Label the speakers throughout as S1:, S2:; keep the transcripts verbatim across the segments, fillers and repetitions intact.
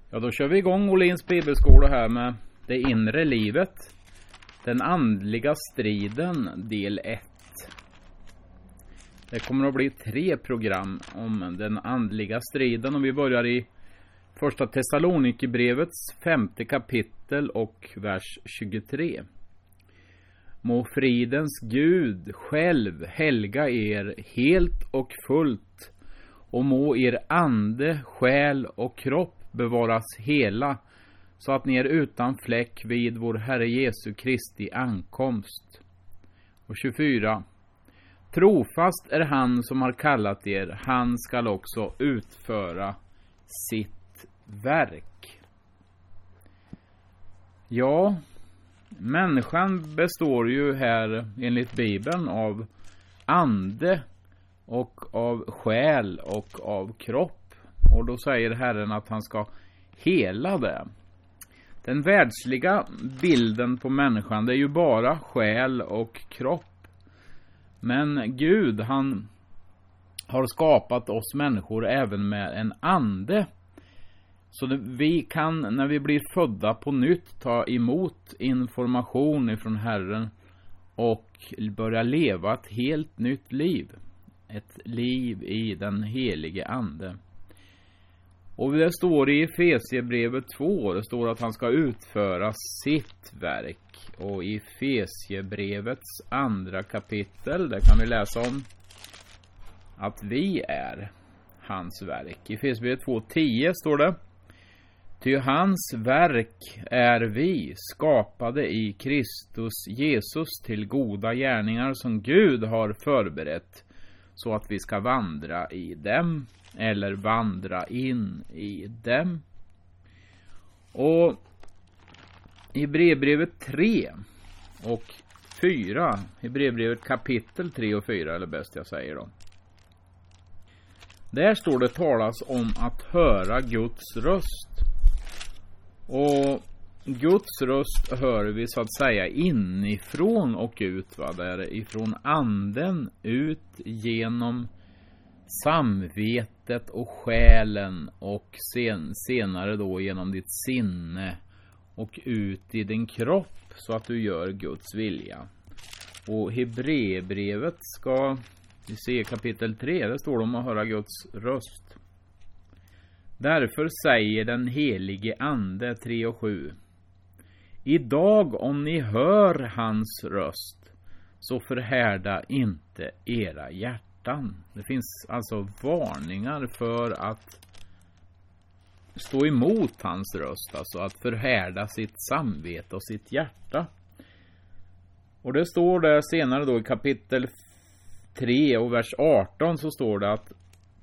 S1: Ja, då kör vi igång Åhléns bibelskola här med det inre livet. Den andliga striden del ett. Det kommer att bli tre program om den andliga striden och vi börjar i första Thessalonikerbrevets femte kapitel och vers tjugotre. Må fridens Gud själv helga er helt och fullt och må er ande, själ och kropp bevaras hela så att ni är utan fläck vid vår Herre Jesu Kristi ankomst. Och tjugofyra. Trofast är han som har kallat er, han skall också utföra sitt verk. Ja, människan består ju här enligt Bibeln av ande och av själ och av kropp. Och då säger Herren att han ska hela det. Den världsliga bilden på människan, det är ju bara själ och kropp. Men Gud, han har skapat oss människor även med en ande. Så det, vi kan när vi blir födda på nytt ta emot information ifrån Herren och börja leva ett helt nytt liv. Ett liv i den helige ande. Och det står i Efesierbrevet två, det står att han ska utföra sitt verk. Och i Efesierbrevets andra kapitel, där kan vi läsa om att vi är hans verk. I Efesierbrevet två tio står det: Ty hans verk är vi, skapade i Kristus Jesus till goda gärningar som Gud har förberett, så att vi ska vandra i dem, eller vandra in i dem. Och i Hebreerbrevet tre och fyra, Hebreerbrevet kapitel tre och fyra, eller bäst jag säger då. Där står det talas om att höra Guds röst. Och Guds röst hör vi så att säga inifrån och ut, va? Där ifrån anden ut genom samvetet och själen och sen, senare då genom ditt sinne och ut i din kropp så att du gör Guds vilja. Och Hebreerbrevet ska vi se kapitel tre, där står det om att höra Guds röst. Därför säger den helige ande tre och sju: Idag om ni hör hans röst, så förhärda inte era hjärtan. Det finns alltså varningar för att stå emot hans röst, alltså att förhärda sitt samvete och sitt hjärta. Och det står där senare då i kapitel tre och vers arton, så står det att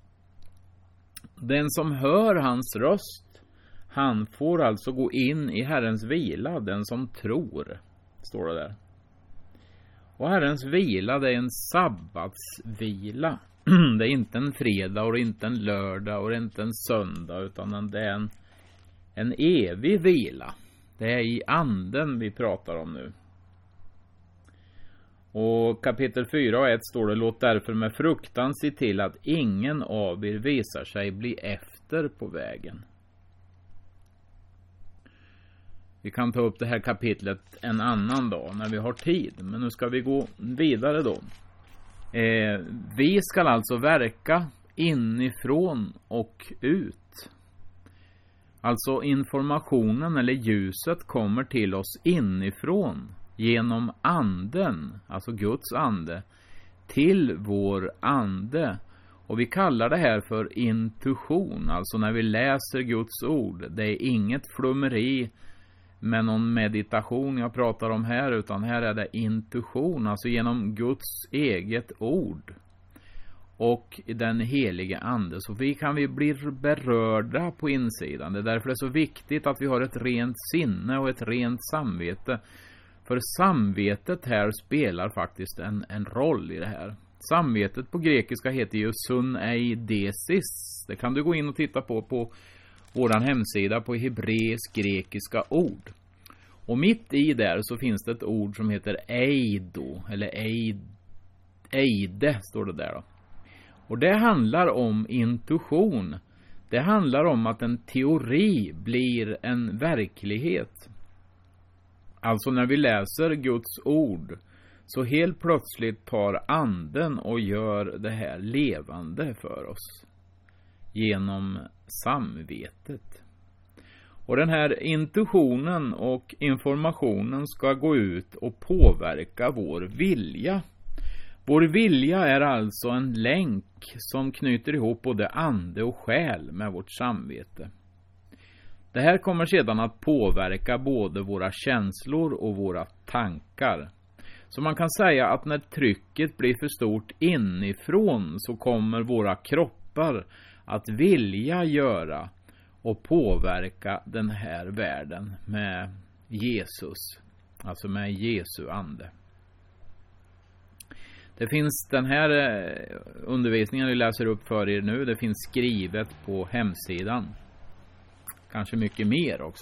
S1: den som hör hans röst, han får alltså gå in i Herrens vila, den som tror, står det där. Och Herrens vila, det är en sabbatsvila. Det är inte en fredag och inte en lördag och inte en söndag, utan det är en, en evig vila. Det är i anden vi pratar om nu. Och kapitel fyra och ett står det: Låt därför med fruktan se till att ingen av er visar sig bli efter på vägen. Vi kan ta upp det här kapitlet en annan dag när vi har tid. Men nu ska vi gå vidare då. Eh, vi ska alltså verka inifrån och ut. Alltså informationen eller ljuset kommer till oss inifrån genom anden, alltså Guds ande, till vår ande. Och vi kallar det här för intuition, alltså när vi läser Guds ord. Det är inget flummeri med någon meditation jag pratar om här, utan här är det intuition, alltså genom Guds eget ord och den helige ande. Så vi kan vi bli berörda på insidan. Det är därför det är så viktigt att vi har ett rent sinne och ett rent samvete. För samvetet här spelar faktiskt en, en roll i det här. Samvetet på grekiska heter ju suneidesis. Det kan du gå in och titta på på våran hemsida på hebreisk grekiska ord. Och mitt i där så finns det ett ord som heter eido, eller eid, eide står det där då. Och det handlar om intuition. Det handlar om att en teori blir en verklighet. Alltså när vi läser Guds ord så helt plötsligt tar anden och gör det här levande för oss genom samvetet. Och den här intuitionen och informationen ska gå ut och påverka vår vilja. Vår vilja är alltså en länk som knyter ihop både ande och själ med vårt samvete. Det här kommer sedan att påverka både våra känslor och våra tankar. Så man kan säga att när trycket blir för stort inifrån så kommer våra kroppar att vilja göra och påverka den här världen med Jesus, alltså med Jesu ande. Det finns den här undervisningen vi läser upp för er nu, det finns skrivet på hemsidan. Kanske mycket mer också.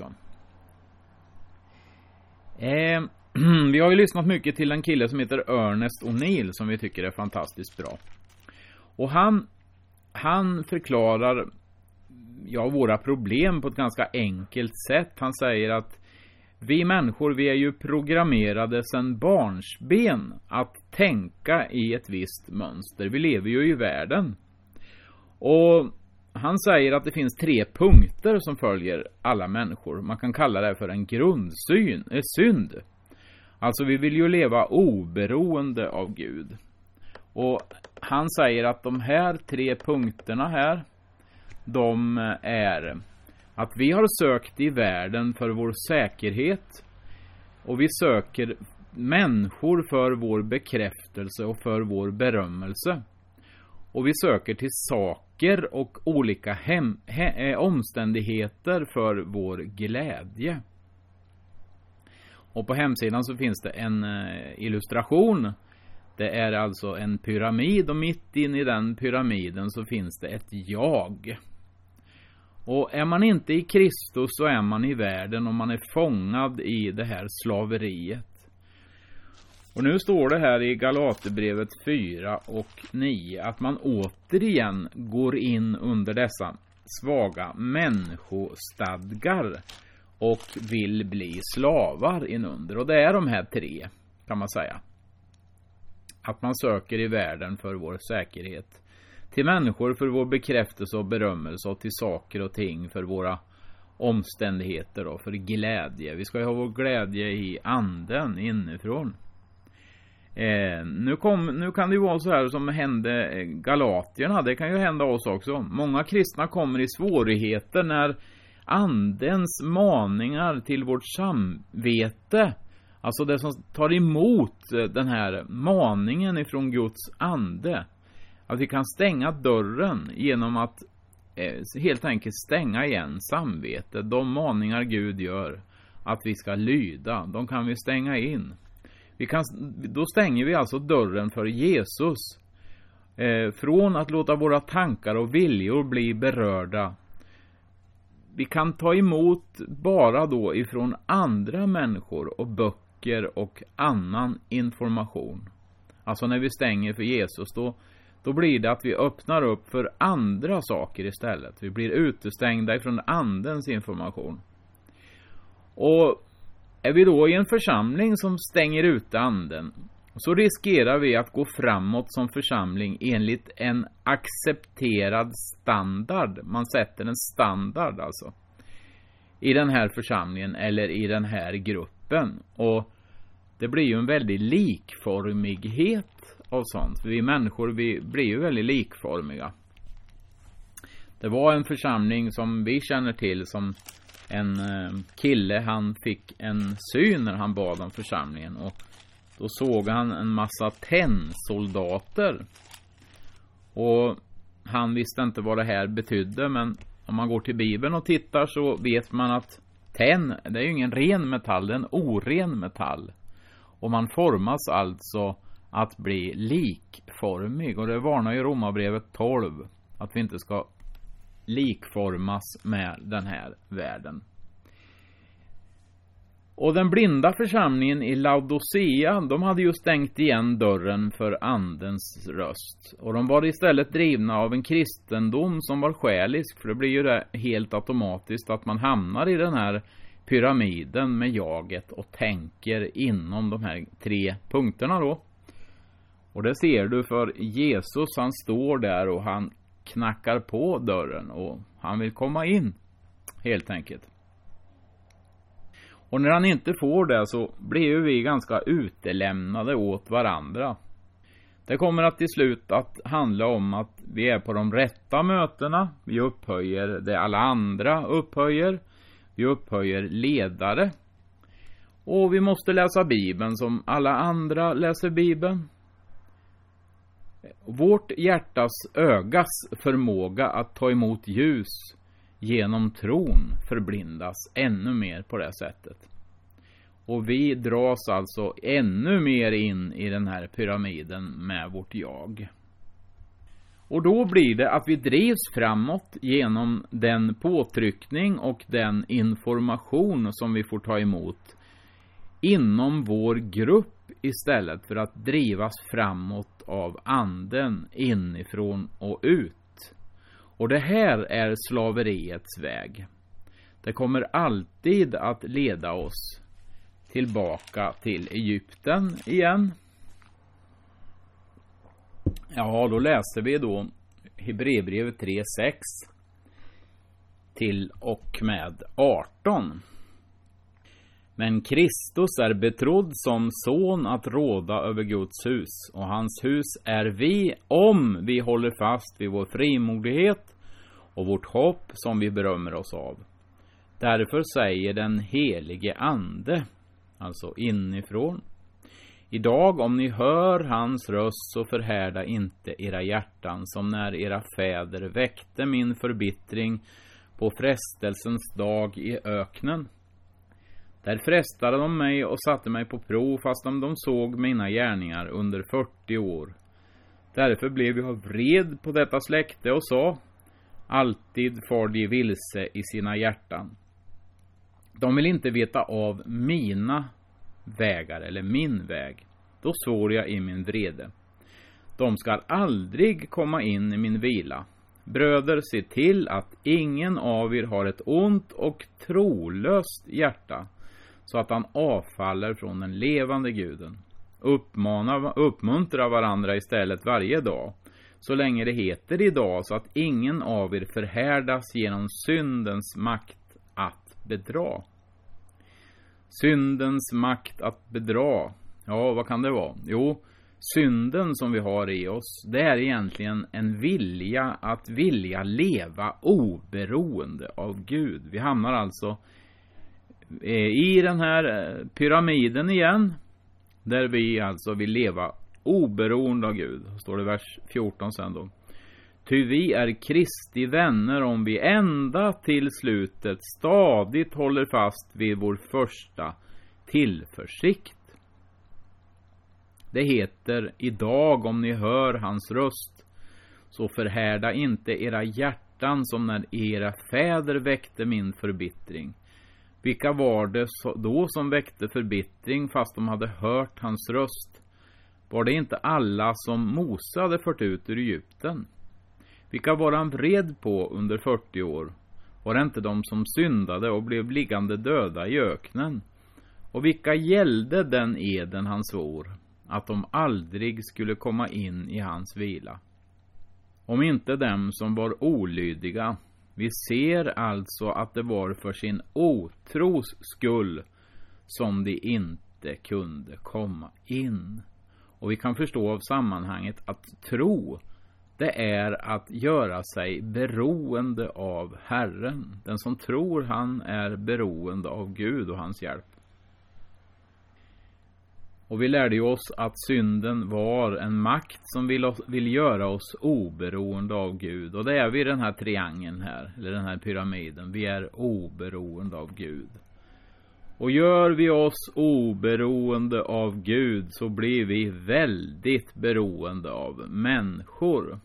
S1: Eh, vi har ju lyssnat mycket till en kille som heter Ernest O'Neill som vi tycker är fantastiskt bra. Och han, han förklarar ja, våra problem på ett ganska enkelt sätt. Han säger att vi människor, vi är ju programmerade sedan barnsben att tänka i ett visst mönster. Vi lever ju i världen. Och han säger att det finns tre punkter som följer alla människor. Man kan kalla det för en grundsyn, en synd. Alltså vi vill ju leva oberoende av Gud. Och han säger att de här tre punkterna här, de är att vi har sökt i världen för vår säkerhet och vi söker människor för vår bekräftelse och för vår berömmelse. Och vi söker till saker och olika hem, he, omständigheter för vår glädje. Och på hemsidan så finns det en illustration. Det är alltså en pyramid och mitt in i den pyramiden så finns det ett jag. Och är man inte i Kristus så är man i världen och man är fångad i det här slaveriet. Och nu står det här i Galaterbrevet fyra och nio att man återigen går in under dessa svaga människostadgar och vill bli slavar inunder. Och det är de här tre, kan man säga. Att man söker i världen för vår säkerhet. Till människor för vår bekräftelse och berömmelse och till saker och ting för våra omständigheter och för glädje. Vi ska ju ha vår glädje i anden inifrån. Eh, nu, kom, nu kan det ju vara så här som hände galatierna. Det kan ju hända oss också. Många kristna kommer i svårigheter när andens maningar till vårt samvete, alltså det som tar emot den här maningen ifrån Guds ande, att vi kan stänga dörren genom att eh, helt enkelt stänga igen samvetet. De maningar Gud gör att vi ska lyda, de kan vi stänga in. Vi kan, då stänger vi alltså dörren för Jesus. Eh, från att låta våra tankar och viljor bli berörda. Vi kan ta emot bara då ifrån andra människor och böcker och annan information. Alltså när vi stänger för Jesus då, då blir det att vi öppnar upp för andra saker istället. Vi blir utestängda ifrån andens information. Och är vi då i en församling som stänger ute anden så riskerar vi att gå framåt som församling enligt en accepterad standard. Man sätter en standard alltså i den här församlingen eller i den här gruppen. Och det blir ju en väldigt likformighet av sånt. För vi människor, vi blir ju väldigt likformiga. Det var en församling som vi känner till som en kille, han fick en syn när han bad om församlingen och då såg han en massa tennsoldater och han visste inte vad det här betydde, men om man går till Bibeln och tittar så vet man att tenn, det är ju ingen ren metall, det är en oren metall och man formas alltså att bli likformig, och det varnar ju Romarbrevet tolv att vi inte ska likformas med den här världen. Och den blinda församlingen i Laodicea, de hade ju stängt igen dörren för andens röst. Och de var istället drivna av en kristendom som var själisk. För det blir ju det helt automatiskt att man hamnar i den här pyramiden med jaget och tänker inom de här tre punkterna då. Och det ser du, för Jesus, han står där och han knackar på dörren och han vill komma in helt enkelt. Och när han inte får det så blir ju vi ganska utelämnade åt varandra. Det kommer att till slut att handla om att vi är på de rätta mötena. Vi upphöjer det alla andra upphöjer. Vi upphöjer ledare. Och vi måste läsa Bibeln som alla andra läser Bibeln. Vårt hjärtas ögas förmåga att ta emot ljus genom tron förblindas ännu mer på det sättet. Och vi dras alltså ännu mer in i den här pyramiden med vårt jag. Och då blir det att vi drivs framåt genom den påtryckning och den information som vi får ta emot inom vår grupp istället för att drivas framåt av anden inifrån och ut. Och det här är slaveriets väg. Det kommer alltid att leda oss tillbaka till Egypten igen. Ja, då läser vi då Hebreerbrevet tre sex till och med arton. Men Kristus är betrodd som son att råda över Guds hus, och hans hus är vi om vi håller fast vid vår frimodighet och vårt hopp som vi berömmer oss av. Därför säger den helige ande, alltså inifrån: idag om ni hör hans röst så förhärda inte era hjärtan som när era fäder väckte min förbittring på frestelsens dag i öknen. Där frestade de mig och satte mig på prov fastän de såg mina gärningar under fyrtio år. Därför blev jag vred på detta släkte och sa: alltid far de vilse i sina hjärtan. De vill inte veta av mina vägar eller min väg. Då svor jag i min vrede: de ska aldrig komma in i min vila. Bröder, se till att ingen av er har ett ont och trolöst hjärta, så att han avfaller från den levande guden. Uppmana, uppmuntra varandra istället varje dag, så länge det heter idag, så att ingen av er förhärdas genom syndens makt att bedra. Syndens makt att bedra. Ja, vad kan det vara? Jo, synden som vi har i oss, det är egentligen en vilja att vilja leva oberoende av Gud. Vi hamnar alltså i den här pyramiden igen, där vi alltså vill leva oberoende av Gud. Står det i vers fjorton sen då. Ty vi är Kristi vänner om vi ända till slutet stadigt håller fast vid vår första tillförsikt. Det heter: idag om ni hör hans röst så förhärda inte era hjärtan som när era fäder väckte min förbittring. Vilka var det då som väckte förbittring fast de hade hört hans röst? Var det inte alla som Mose hade fört ut ur Egypten? Vilka var han vred på under fyrtio år? Var det inte de som syndade och blev liggande döda i öknen? Och vilka gällde den eden han svor, att de aldrig skulle komma in i hans vila? Om inte dem som var olydiga. Vi ser alltså att det var för sin otros skull som de inte kunde komma in. Och vi kan förstå av sammanhanget att tro, det är att göra sig beroende av Herren. Den som tror, han är beroende av Gud och hans hjälp. Och vi lärde ju oss att synden var en makt som vill, vill göra oss oberoende av Gud. Och det är vi i den här triangeln här, eller den här pyramiden. Vi är oberoende av Gud. Och gör vi oss oberoende av Gud så blir vi väldigt beroende av människor.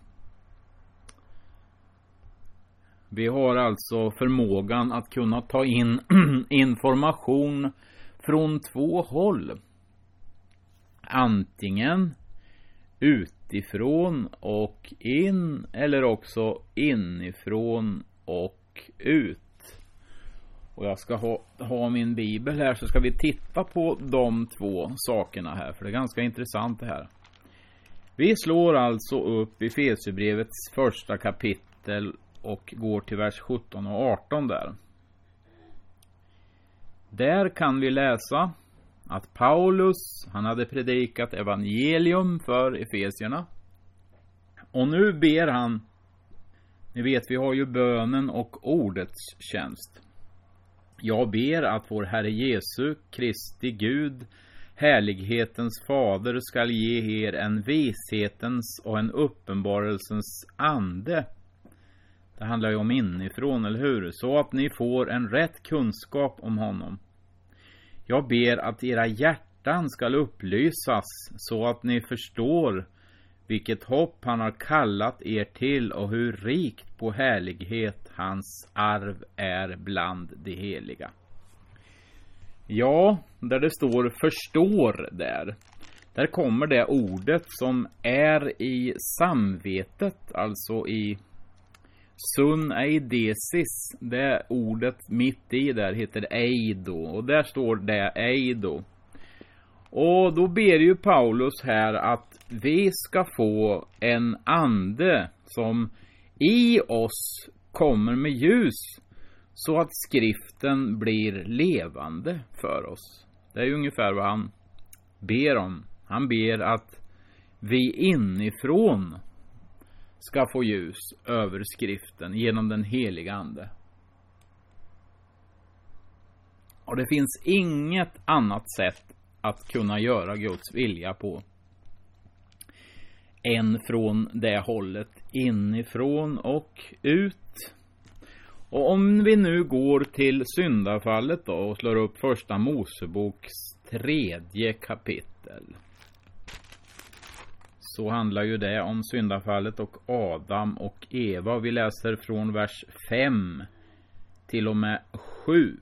S1: Vi har alltså förmågan att kunna ta in information från två håll. Antingen utifrån och in, eller också inifrån och ut. Och jag ska ha, ha min bibel här, så ska vi titta på de två sakerna här, för det är ganska intressant det här. Vi slår alltså upp i Efesierbrevets första kapitel och går till vers sjutton och arton där. Där kan vi läsa att Paulus, han hade predikat evangelium för efesierna. Och nu ber han, ni vet vi har ju bönen och ordets tjänst. Jag ber att vår Herre Jesu Kristi Gud, härlighetens fader, skall ge er en vishetens och en uppenbarelsens ande. Det handlar ju om inifrån, eller hur? Så att ni får en rätt kunskap om honom. Jag ber att era hjärtan skall upplysas så att ni förstår vilket hopp han har kallat er till och hur rikt på härlighet hans arv är bland de heliga. Ja, där det står förstår där. Där kommer det ordet som är i samvetet, alltså i sun eidesis. Det ordet mitt i där heter eido, och där står det eido. Och då ber ju Paulus här att vi ska få en ande som i oss kommer med ljus, så att skriften blir levande för oss. Det är ju ungefär vad han ber om. Han ber att vi inifrån ska få ljus över skriften genom den heliga ande. Och det finns inget annat sätt att kunna göra Guds vilja på än från det hållet, inifrån och ut. Och om vi nu går till syndafallet då och slår upp första Moseboks tredje kapitel, så handlar ju det om syndafallet och Adam och Eva. Vi läser från vers fem till och med sju.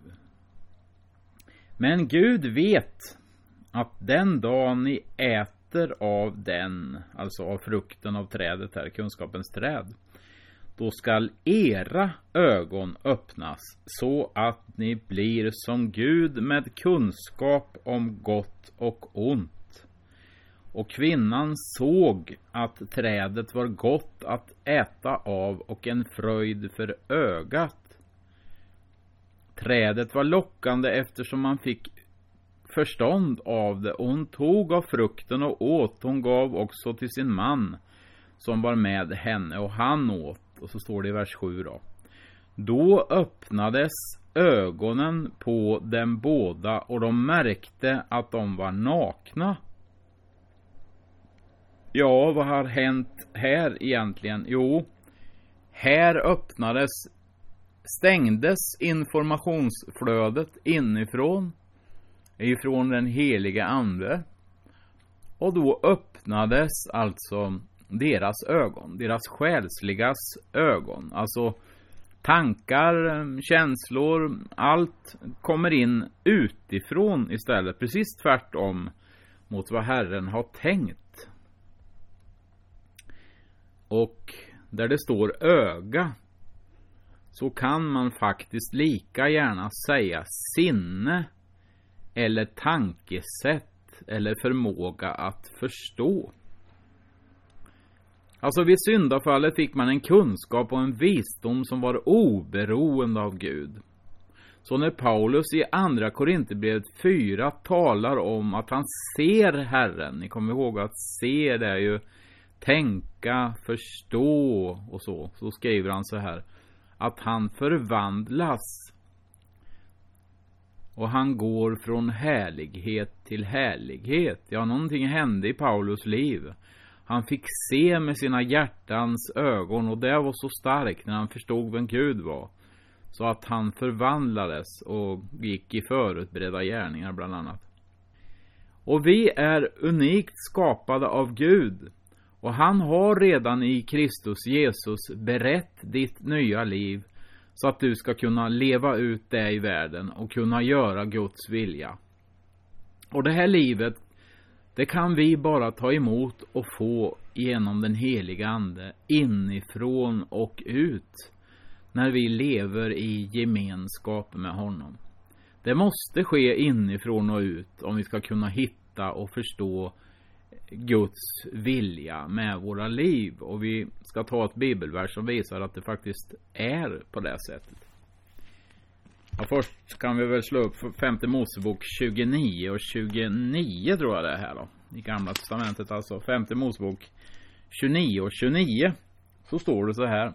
S1: Men Gud vet att den dag ni äter av den, alltså av frukten av trädet här, kunskapens träd, då skall era ögon öppnas så att ni blir som Gud med kunskap om gott och ont. Och kvinnan såg att trädet var gott att äta av och en fröjd för ögat. Trädet var lockande eftersom man fick förstånd av det, och hon tog av frukten och åt. Hon gav också till sin man som var med henne, och han åt. Och så står det i vers sju då. Då öppnades ögonen på dem båda, och de märkte att de var nakna. Ja, vad har hänt här egentligen? Jo, här öppnades, stängdes informationsflödet inifrån, ifrån den heliga ande. Och då öppnades alltså deras ögon, deras själsligas ögon. Alltså tankar, känslor, allt kommer in utifrån istället. Precis tvärtom mot vad Herren har tänkt. Och där det står öga, så kan man faktiskt lika gärna säga sinne eller tankesätt eller förmåga att förstå. Alltså vid syndafallet fick man en kunskap och en visdom som var oberoende av Gud. Så när Paulus i andra Korinthierbrevet fyra talar om att han ser Herren, ni kommer ihåg att se det är ju tänka, förstå och så, så skriver han så här, att han förvandlas och han går från härlighet till härlighet. Ja, någonting hände i Paulus liv. Han fick se med sina hjärtans ögon, och det var så starkt när han förstod vem Gud var, så att han förvandlades och gick i förutberedda gärningar bland annat. Och vi är unikt skapade av Gud, och han har redan i Kristus Jesus berett ditt nya liv så att du ska kunna leva ut det i världen och kunna göra Guds vilja. Och det här livet, det kan vi bara ta emot och få genom den heliga ande, inifrån och ut, när vi lever i gemenskap med honom. Det måste ske inifrån och ut om vi ska kunna hitta och förstå Guds vilja med våra liv. Och vi ska ta ett bibelvers som visar att det faktiskt är på det sättet. Ja, först kan vi väl slå upp femte Mosebok tjugonio och tjugonio, tror jag det är här då. I Gamla testamentet alltså. Femte Mosebok tjugonio och tjugonio. Så står det så här: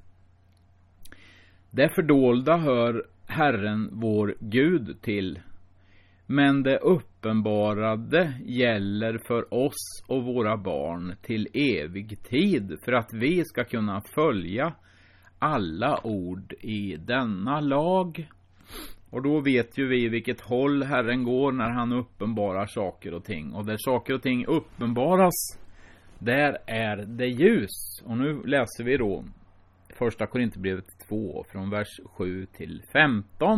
S1: det fördolda hör Herren vår Gud till, men det uppenbarade gäller för oss och våra barn till evig tid, för att vi ska kunna följa alla ord i denna lag. Och då vet ju vi vilket håll Herren går när han uppenbarar saker och ting. Och där saker och ting uppenbaras, där är det ljus. Och nu läser vi då första Korinthierbrevet två från vers sju till femton.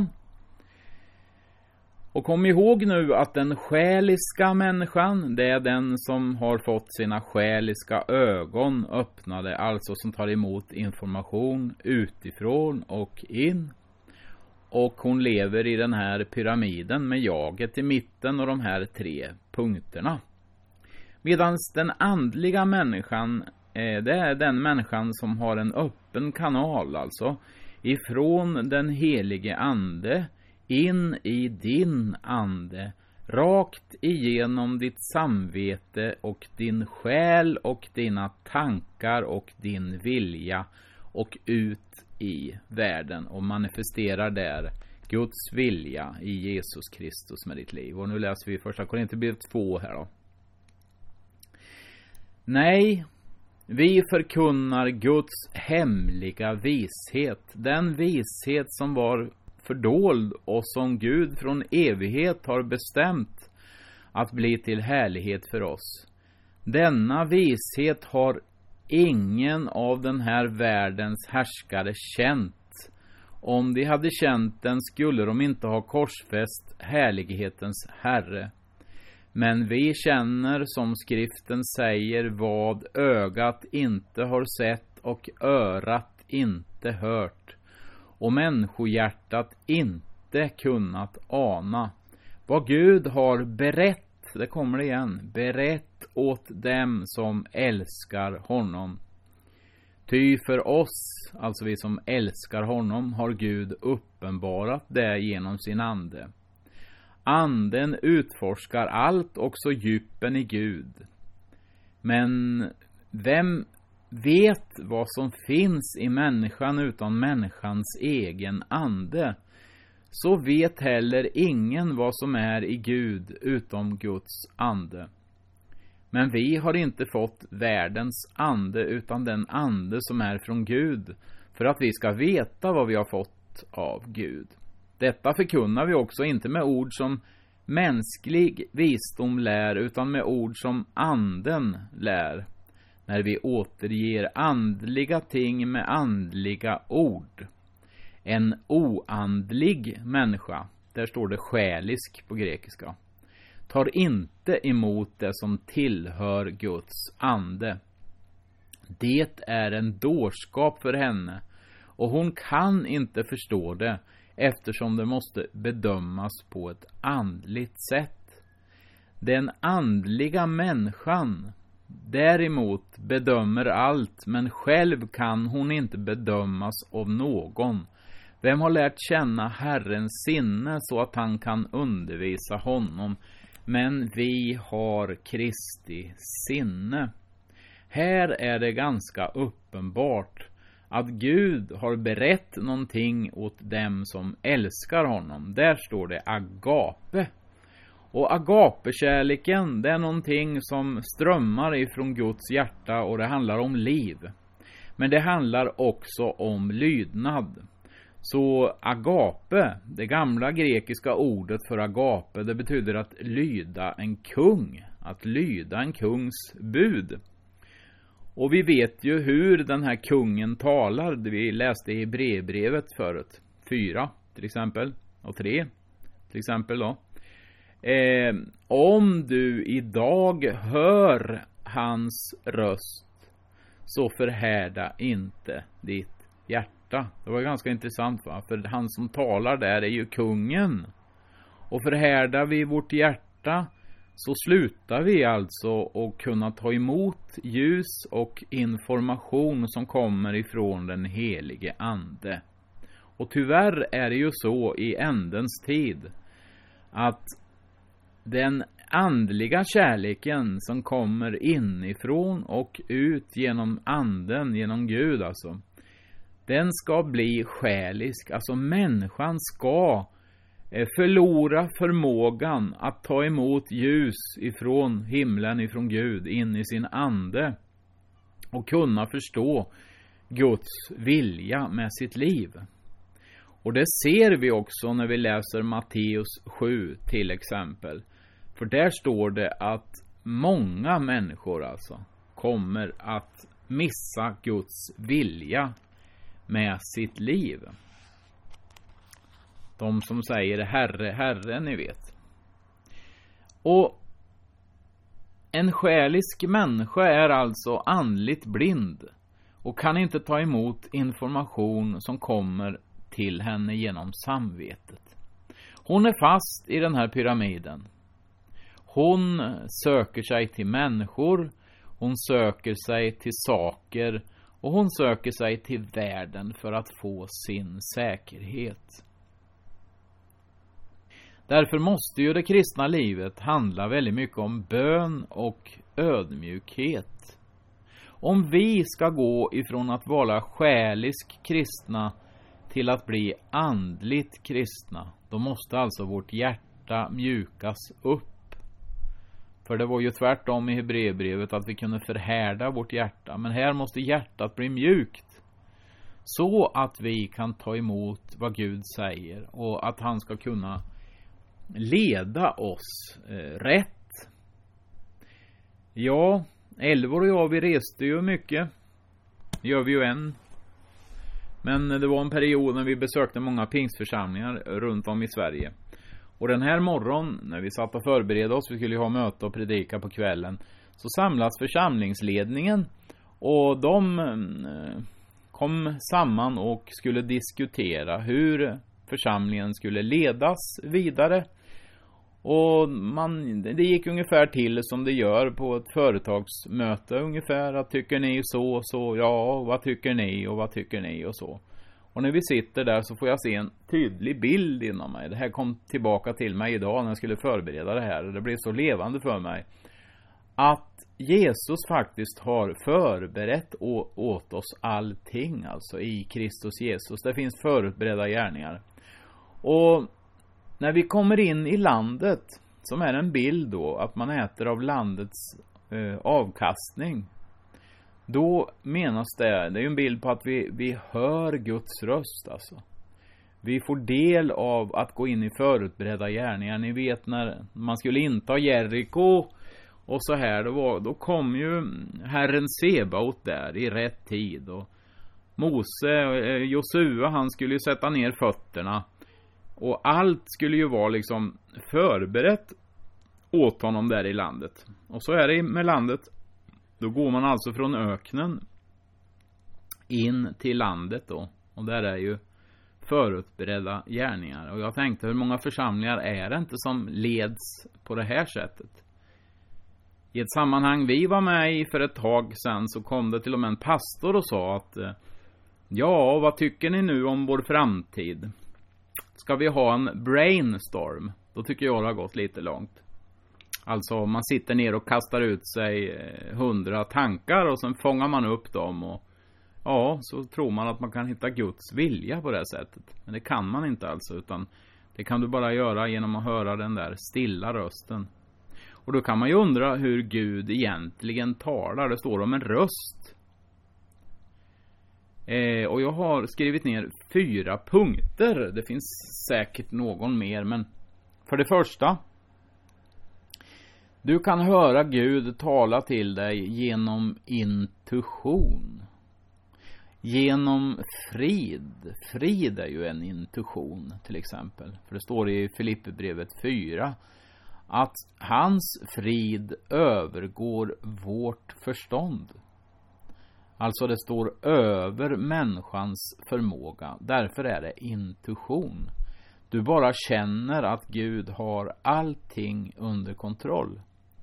S1: Och kom ihåg nu att den själiska människan, det är den som har fått sina själiska ögon öppnade, alltså som tar emot information utifrån och in. Och hon lever i den här pyramiden med jaget i mitten och de här tre punkterna. Medan den andliga människan, det är den människan som har en öppen kanal, alltså ifrån den helige ande in i din ande, rakt igenom ditt samvete och din själ och dina tankar och din vilja och ut i världen och manifesterar där Guds vilja i Jesus Kristus med ditt liv. Och nu läser vi första Korinthierbrevet två här då. Nej, vi förkunnar Guds hemliga vishet, den vishet som var fördold och som Gud från evighet har bestämt att bli till härlighet för oss. Denna vishet har ingen av den här världens härskare känt. Om de hade känt den skulle de inte ha korsfäst härlighetens Herre. Men vi känner, som skriften säger, vad ögat inte har sett och örat inte hört och människohjärtat inte kunnat ana. Vad Gud har berett, det kommer det igen, berett åt dem som älskar honom. Ty för oss, alltså vi som älskar honom, har Gud uppenbarat det genom sin ande. Anden utforskar allt, också djupen i Gud. Men vem vet vad som finns i människan utan människans egen ande? Så vet heller ingen vad som är i Gud utom Guds ande. Men vi har inte fått världens ande utan den ande som är från Gud, för att vi ska veta vad vi har fått av Gud. Detta förkunnar vi också inte med ord som mänsklig visdom lär, utan med ord som anden lär, när vi återger andliga ting med andliga ord. En oandlig människa, där står det själisk på grekiska, tar inte emot det som tillhör Guds ande. Det är en dårskap för henne, och hon kan inte förstå det, eftersom det måste bedömas på ett andligt sätt. Den andliga människan däremot bedömer allt, men själv kan hon inte bedömas av någon. Vem har lärt känna Herrens sinne så att han kan undervisa honom? Men vi har Kristi sinne. Här är det ganska uppenbart att Gud har berett någonting åt dem som älskar honom. Där står det agape. Och agapekärleken, det är någonting som strömmar ifrån Guds hjärta, och det handlar om liv. Men det handlar också om lydnad. Så agape, det gamla grekiska ordet för agape, det betyder att lyda en kung. Att lyda en kungs bud. Och vi vet ju hur den här kungen talar. Vi läste i Hebreerbrevet förut. Fyra till exempel. Och tre till exempel då. Eh, om du idag hör hans röst, så förhärda inte ditt hjärta. Det var ganska intressant, va? För han som talar där är ju kungen. Och förhärdar vi vårt hjärta, så slutar vi alltså att kunna ta emot ljus och information som kommer ifrån den helige ande. Och tyvärr är det ju så i ändens tid att den andliga kärleken som kommer inifrån och ut genom anden, genom Gud alltså, den ska bli själisk. Alltså människan ska förlora förmågan att ta emot ljus ifrån himlen, ifrån Gud, in i sin ande och kunna förstå Guds vilja med sitt liv. Och det ser vi också när vi läser Matteus sju till exempel. För där står det att många människor alltså kommer att missa Guds vilja med sitt liv. De som säger Herre, Herre, ni vet. Och en själisk människa är alltså andligt blind och kan inte ta emot information som kommer till henne genom samvetet. Hon är fast i den här pyramiden. Hon söker sig till människor, hon söker sig till saker och hon söker sig till världen för att få sin säkerhet. Därför måste ju det kristna livet handla väldigt mycket om bön och ödmjukhet. Om vi ska gå ifrån att vara själisk kristna till att bli andligt kristna, då måste alltså vårt hjärta mjukas upp. För det var ju tvärtom i Hebreerbrevet att vi kunde förhärda vårt hjärta. Men här måste hjärtat bli mjukt, så att vi kan ta emot vad Gud säger och att han ska kunna leda oss eh, rätt. Ja, Elvor och jag, vi reste ju mycket. Det gör vi ju än. Men det var en period när vi besökte många pingstförsamlingar runt om i Sverige. Och den här morgon när vi satt och förberedde oss, vi skulle ju ha möte och predika på kvällen, så samlas församlingsledningen och de eh, kom samman och skulle diskutera hur församlingen skulle ledas vidare. Och man, det gick ungefär till som det gör på ett företagsmöte ungefär. Att tycker ni så, så ja, vad tycker ni och vad tycker ni och så. Och när vi sitter där så får jag se en tydlig bild inom mig. Det här kom tillbaka till mig idag när jag skulle förbereda det här. Det blev så levande för mig. Att Jesus faktiskt har förberett åt oss allting alltså i Kristus Jesus. Det finns förberedda gärningar. Och när vi kommer in i landet, som är en bild då, att man äter av landets eh, avkastning, då menas det, det är ju en bild på att vi, vi hör Guds röst alltså. Vi får del av att gå in i förutberedda gärningar. Ni vet när man skulle inta Jeriko och så här, då, var, då kom ju Herren Sebaot där i rätt tid. Och Mose, eh, Josua, han skulle ju sätta ner fötterna. Och allt skulle ju vara liksom förberett åt honom där i landet. Och så är det med landet. Då går man alltså från öknen in till landet då. Och där är ju förutberedda gärningar. Och jag tänkte, hur många församlingar är det inte som leds på det här sättet? I ett sammanhang vi var med i för ett tag sedan, så kom det till och med en pastor och sa att ja, vad tycker ni nu om vår framtid? Ska vi ha en brainstorm? Då tycker jag det har gått lite långt. Alltså man sitter ner och kastar ut sig hundra tankar och sen fångar man upp dem och ja, så tror man att man kan hitta Guds vilja på det sättet. Men det kan man inte alltså, utan det kan du bara göra genom att höra den där stilla rösten. Och då kan man ju undra hur Gud egentligen talar. Det står om en röst. Eh, och jag har skrivit ner fyra punkter. Det finns säkert någon mer, men för det första, du kan höra Gud tala till dig genom intuition. Genom frid. Frid är ju en intuition till exempel. För det står i Filipperbrevet fyra att hans frid övergår vårt förstånd. Alltså det står över människans förmåga. Därför är det intuition. Du bara känner att Gud har allting under kontroll.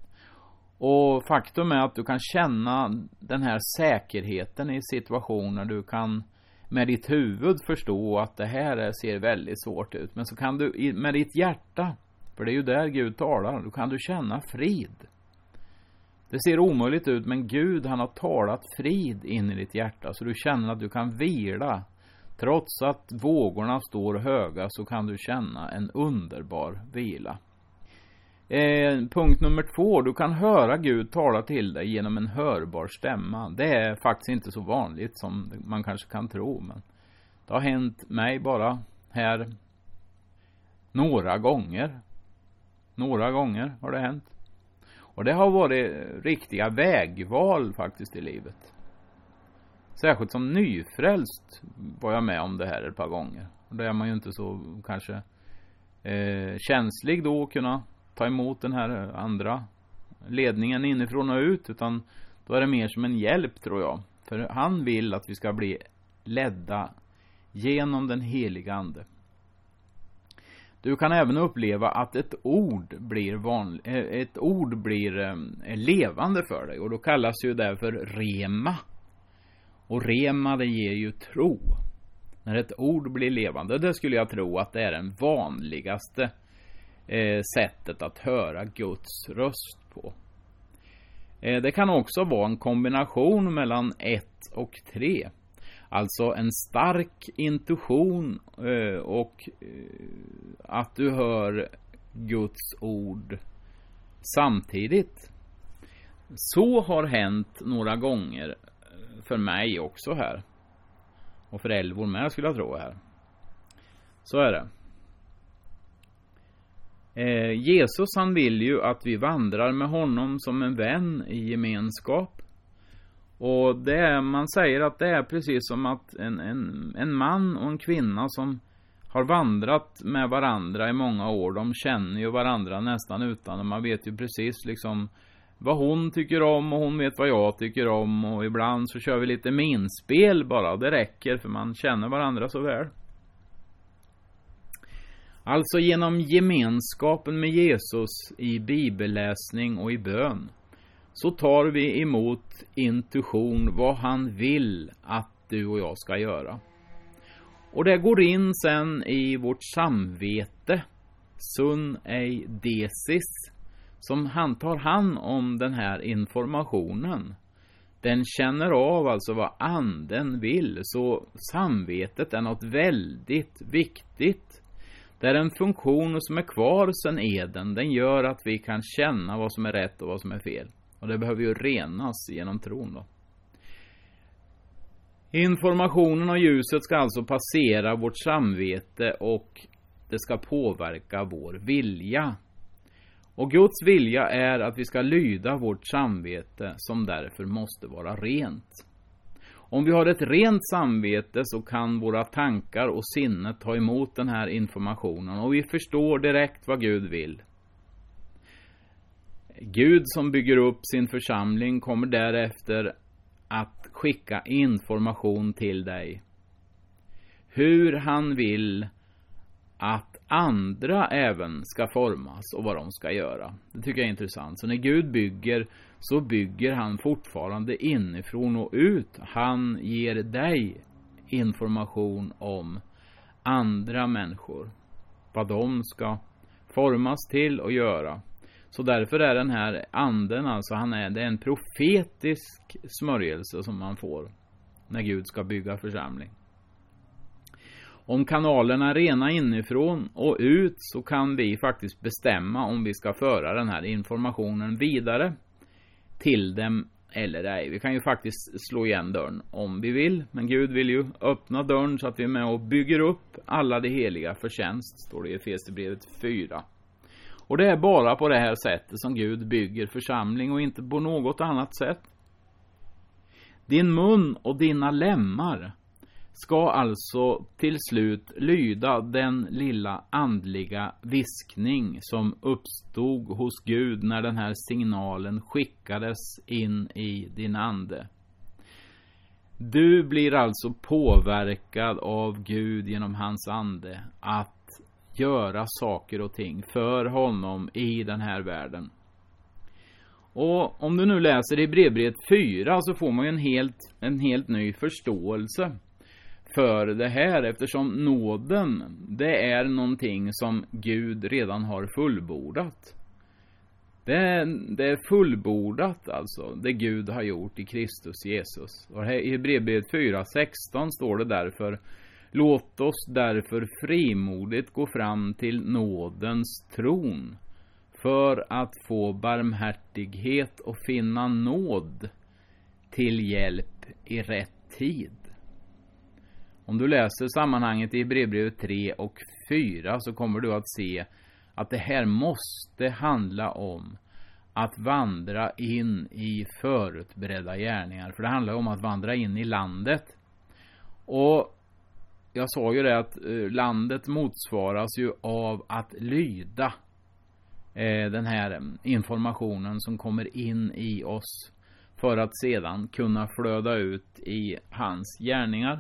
S1: Och faktum är att du kan känna den här säkerheten i situationer. Du kan med ditt huvud förstå att det här ser väldigt svårt ut. Men så kan du med ditt hjärta, för det är ju där Gud talar, då kan du känna frid. Det ser omöjligt ut, men Gud, han har talat frid in i ditt hjärta. Så du känner att du kan vila. Trots att vågorna står höga så kan du känna en underbar vila. Eh, punkt nummer två. Du kan höra Gud tala till dig genom en hörbar stämma. Det är faktiskt inte så vanligt som man kanske kan tro. Men det har hänt mig bara här några gånger. Några gånger har det hänt. Och det har varit riktiga vägval faktiskt i livet. Särskilt som nyfrälst var jag med om det här ett par gånger. Och då är man ju inte så kanske eh, känslig då att kunna ta emot den här andra ledningen inifrån och ut. Utan då är det mer som en hjälp, tror jag. För han vill att vi ska bli ledda genom den heliga ande. Du kan även uppleva att ett ord blir vanlig, ett ord blir eh, levande för dig. Och då kallas ju det för rema. Och rema, det ger ju tro. När ett ord blir levande, det skulle jag tro att det är den vanligaste eh, sättet att höra Guds röst på. Eh, det kan också vara en kombination mellan ett och tre. Alltså en stark intuition eh, och eh, att du hör Guds ord samtidigt. Så har hänt några gånger för mig också här. Och för Elvor med, skulle jag tro här. Så är det. Eh, Jesus, han vill ju att vi vandrar med honom som en vän i gemenskap. Och det är, man säger att det är precis som att en, en, en man och en kvinna som har vandrat med varandra i många år. De känner ju varandra nästan utan. Och man vet ju precis liksom vad hon tycker om och hon vet vad jag tycker om. Och ibland så kör vi lite minspel bara. Det räcker för man känner varandra så väl. Alltså genom gemenskapen med Jesus i bibelläsning och i bön, så tar vi emot intuition vad han vill att du och jag ska göra. Och det går in sen i vårt samvete, sun ei desis, som han tar hand om den här informationen. Den känner av alltså vad anden vill. Så samvetet är något väldigt viktigt. Det är en funktion som är kvar sedan Eden. Den gör att vi kan känna vad som är rätt och vad som är fel. Och det behöver ju renas genom tron då. Informationen och ljuset ska alltså passera vårt samvete och det ska påverka vår vilja. Och Guds vilja är att vi ska lyda vårt samvete, som därför måste vara rent. Om vi har ett rent samvete så kan våra tankar och sinnet ta emot den här informationen och vi förstår direkt vad Gud vill. Gud som bygger upp sin församling kommer därefter att skicka information till dig. Hur han vill att andra även ska formas och vad de ska göra. Det tycker jag är intressant. Så när Gud bygger, så bygger han fortfarande inifrån och ut. Han ger dig information om andra människor. Vad de ska formas till och göra. Så därför är den här anden, alltså han är, det är en profetisk smörjelse som man får när Gud ska bygga församling. Om kanalerna är rena inifrån och ut, så kan vi faktiskt bestämma om vi ska föra den här informationen vidare till dem eller ej. Vi kan ju faktiskt slå igen dörren om vi vill, men Gud vill ju öppna dörren så att vi är med och bygger upp alla de heliga förtjänst, står det i Efesierbrevet fyra. Och det är bara på det här sättet som Gud bygger församling och inte på något annat sätt. Din mun och dina lemmar ska alltså till slut lyda den lilla andliga viskning som uppstod hos Gud när den här signalen skickades in i din ande. Du blir alltså påverkad av Gud genom hans ande att göra saker och ting för honom i den här världen. Och om du nu läser i Hebreerbrevet fyra så får man ju en helt, en helt ny förståelse för det här, eftersom nåden, det är någonting som Gud redan har fullbordat. Det är, det är fullbordat alltså, det Gud har gjort i Kristus Jesus. Och här i Hebreerbrevet fyra sexton står det därför: låt oss därför frimodigt gå fram till nådens tron för att få barmhärtighet och finna nåd till hjälp i rätt tid. Om du läser sammanhanget i Hebreerbrevet tre och fyra så kommer du att se att det här måste handla om att vandra in i förutberedda gärningar. För det handlar om att vandra in i landet. Och jag sa ju det att landet motsvaras ju av att lyda eh, den här informationen som kommer in i oss för att sedan kunna flöda ut i hans gärningar.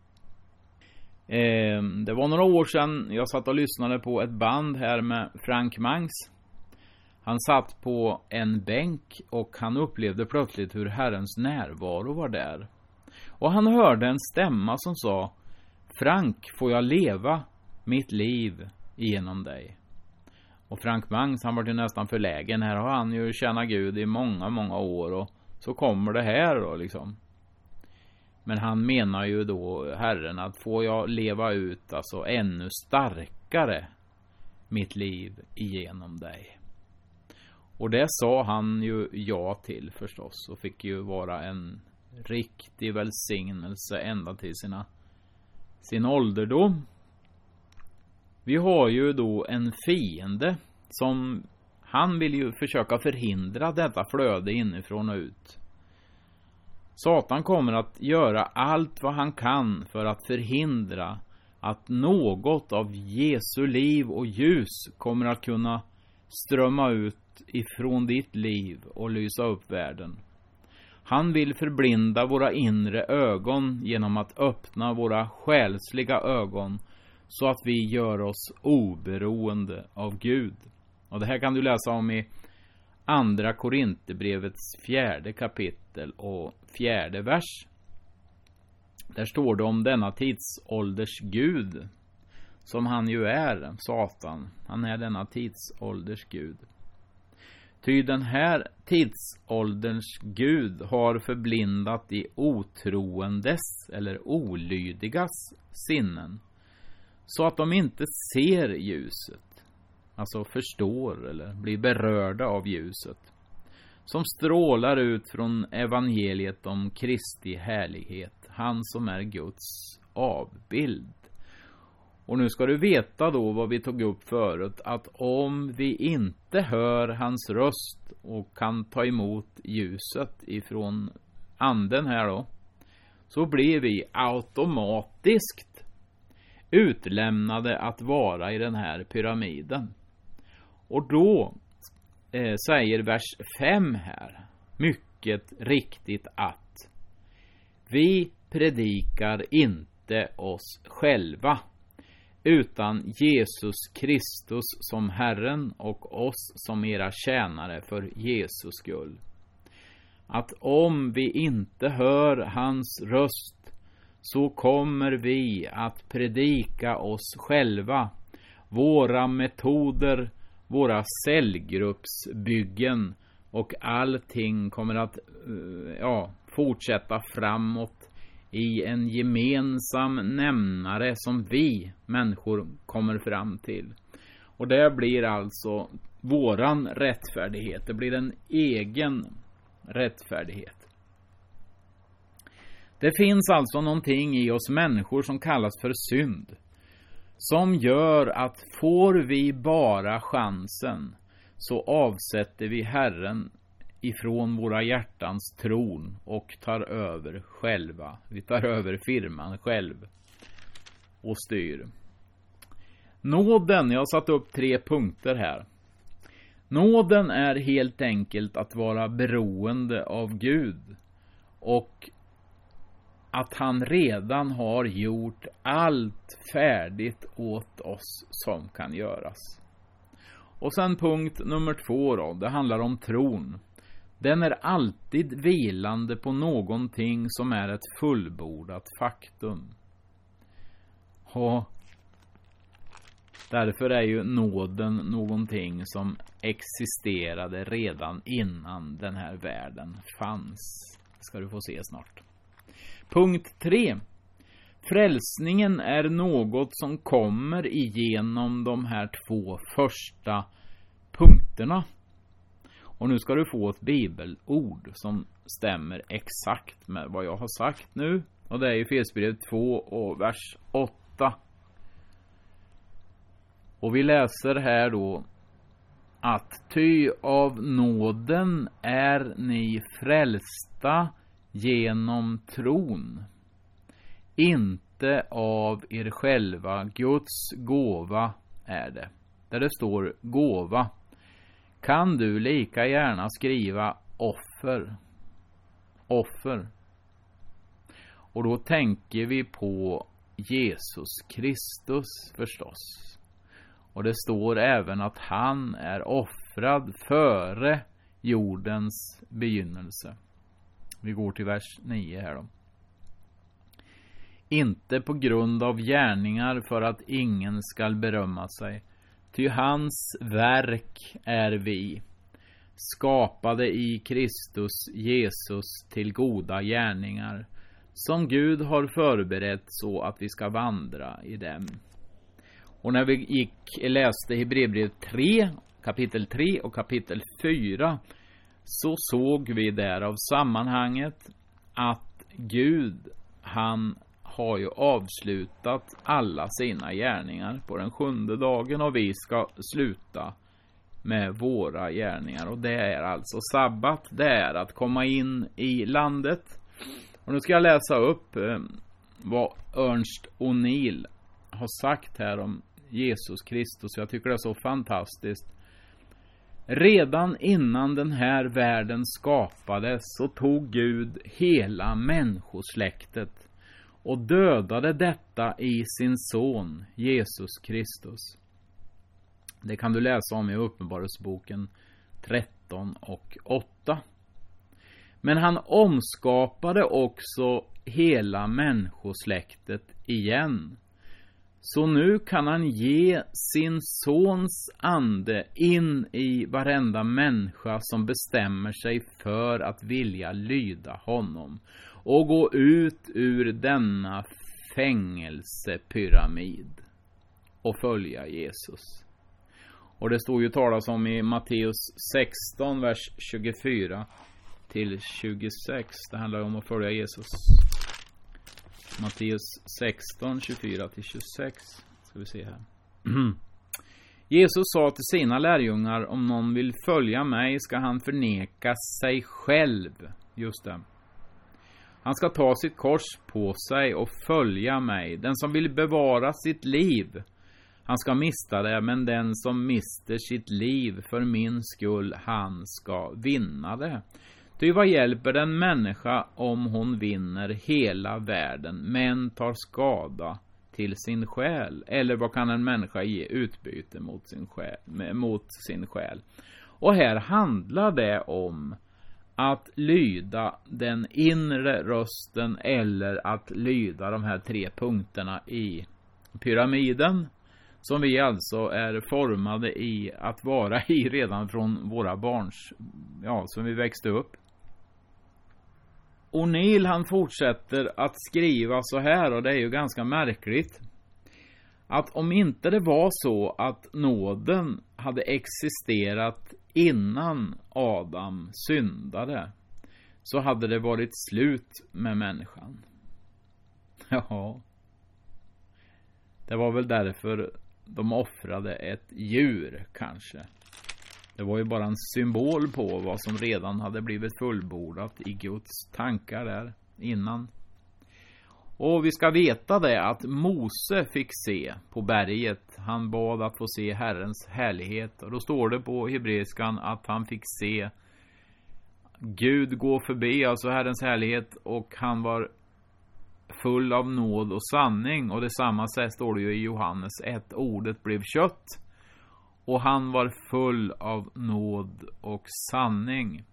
S1: Eh, det var några år sedan jag satt och lyssnade på ett band här med Frank Mangs. Han satt på en bänk och han upplevde plötsligt hur Herrens närvaro var där. Och han hörde en stämma som sa: Frank, får jag leva mitt liv genom dig? Och Frank Mangs, han var ju nästan förlägen. Här har han ju tjänat Gud i många, många år och så kommer det här då liksom. Men han menar ju då Herren att får jag leva ut alltså ännu starkare mitt liv igenom dig. Och det sa han ju ja till förstås och fick ju vara en riktig välsignelse ända till sina, sin ålderdom. Vi har ju då en fiende som han vill ju försöka förhindra detta flöde inifrån och ut. Satan kommer att göra allt vad han kan för att förhindra att något av Jesu liv och ljus kommer att kunna strömma ut ifrån ditt liv och lysa upp världen. Han vill förblinda våra inre ögon genom att öppna våra själsliga ögon så att vi gör oss oberoende av Gud. Och det här kan du läsa om i andra Korinthierbrevets fjärde kapitel och fjärde vers. Där står det om denna tidsålders Gud, som han ju är, Satan. Han är denna tidsålders Gud. Ty den här tidsålderns Gud har förblindat i otroendes eller olydigas sinnen, så att de inte ser ljuset, alltså förstår eller blir berörda av ljuset, som strålar ut från evangeliet om Kristi härlighet, han som är Guds avbild. Och nu ska du veta då vad vi tog upp förut, att om vi inte hör hans röst och kan ta emot ljuset ifrån anden här då, så blir vi automatiskt utlämnade att vara i den här pyramiden. Och då eh, säger vers fem här mycket riktigt att vi predikar inte oss själva, utan Jesus Kristus som Herren och oss som era tjänare för Jesus skull. Att om vi inte hör hans röst, så kommer vi att predika oss själva, våra metoder, våra cellgruppsbyggen, och allting kommer att ja, fortsätta framåt i en gemensam nämnare som vi människor kommer fram till. Och det blir alltså våran rättfärdighet. Det blir en egen rättfärdighet. Det finns alltså någonting i oss människor som kallas för synd, som gör att får vi bara chansen, så avsätter vi Herren ifrån våra hjärtans tron och tar över själva. Vi tar över firman själv och styr. Nåden, jag har satt upp tre punkter här. Nåden är helt enkelt att vara beroende av Gud och att han redan har gjort allt färdigt åt oss som kan göras. Och sen punkt nummer två då, det handlar om tron. Den är alltid vilande på någonting som är ett fullbordat faktum. Och därför är ju nåden någonting som existerade redan innan den här världen fanns. Det ska du få se snart. Punkt tre. Frälsningen är något som kommer igenom de här två första punkterna. Och nu ska du få ett bibelord som stämmer exakt med vad jag har sagt nu. Och det är i Efesierbrevet två och vers åtta. Och vi läser här då att ty av nåden är ni frälsta genom tron. Inte av er själva, Guds gåva är det. Där det står gåva kan du lika gärna skriva offer. Offer. Och då tänker vi på Jesus Kristus förstås. Och det står även att han är offrad före jordens begynnelse. Vi går till vers nio här då. Inte på grund av gärningar för att ingen skall berömma sig. Ty hans verk är vi, skapade i Kristus Jesus till goda gärningar, som Gud har förberett så att vi ska vandra i dem. Och när vi gick läste Hebreerbrevet tre, kapitel tre och kapitel fyra, så såg vi där av sammanhanget att Gud, han har ju avslutat alla sina gärningar på den sjunde dagen, och vi ska sluta med våra gärningar. Och det är alltså sabbat, det är att komma in i landet. Och nu ska jag läsa upp eh, vad Ernst O'Neill har sagt här om Jesus Kristus. Jag tycker det är så fantastiskt. Redan innan den här världen skapades så tog Gud hela människosläktet och dödade detta i sin son Jesus Kristus. Det kan du läsa om i Uppenbarelseboken tretton och åtta. Men han omskapade också hela människosläktet igen. Så nu kan han ge sin sons ande in i varenda människa som bestämmer sig för att vilja lyda honom och gå ut ur denna fängelsepyramid och följa Jesus. Och det står ju talas om i Matteus sexton, vers tjugofyra till tjugosex. Det handlar om att följa Jesus. Matteus sexton, tjugofyra till tjugosex. Ska vi se här. Jesus sa till sina lärjungar: om någon vill följa mig ska han förneka sig själv. Just det. Han ska ta sitt kors på sig och följa mig. Den som vill bevara sitt liv, han ska mista det, men den som mister sitt liv för min skull, han ska vinna det. Ty vad hjälper den människa om hon vinner hela världen men tar skada till sin själ? Eller vad kan en människa ge utbyte mot sin själ? Mot sin själ? Och här handlar det om att lyda den inre rösten eller att lyda de här tre punkterna i pyramiden, som vi alltså är formade i att vara i redan från våra barns, ja, som vi växte upp. O'Neill, han fortsätter att skriva så här, och det är ju ganska märkligt, att om inte det var så att nåden hade existerat innan Adam syndade, så hade det varit slut med människan. Ja, det var väl därför de offrade ett djur kanske. Det var ju bara en symbol på vad som redan hade blivit fullbordat i Guds tankar där innan. Och vi ska veta det att Mose fick se på berget. Han bad att få se Herrens härlighet. Och då står det på hebreiskan att han fick se Gud gå förbi, alltså Herrens härlighet. Och han var full av nåd och sanning. Och det samma sätt står det ju i Johannes ett. Ordet blev kött. Och han var full av nåd och sanning.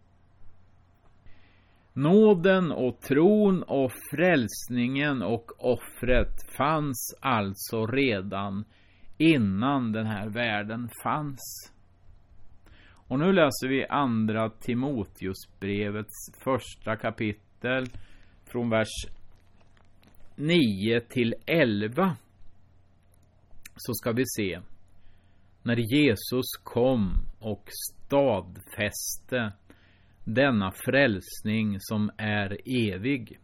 S1: Nåden och tron och frälsningen och offret fanns alltså redan innan den här världen fanns. Och nu läser vi andra Timoteusbrevets första kapitel från vers nio till elva. Så ska vi se. När Jesus kom och stadfäste denna frälsning som är evig.